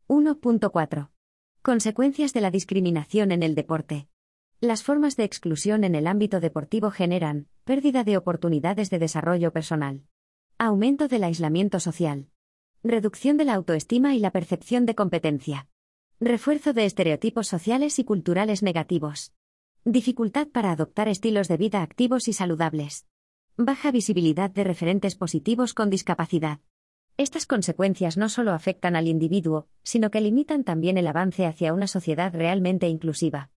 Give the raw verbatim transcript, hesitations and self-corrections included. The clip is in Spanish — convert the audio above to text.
uno punto cuatro. Consecuencias de la discriminación en el deporte. Las formas de exclusión en el ámbito deportivo generan pérdida de oportunidades de desarrollo personal, aumento del aislamiento social, reducción de la autoestima y la percepción de competencia, refuerzo de estereotipos sociales y culturales negativos, dificultad para adoptar estilos de vida activos y saludables, baja visibilidad de referentes positivos con discapacidad. Estas consecuencias no solo afectan al individuo, sino que limitan también el avance hacia una sociedad realmente inclusiva.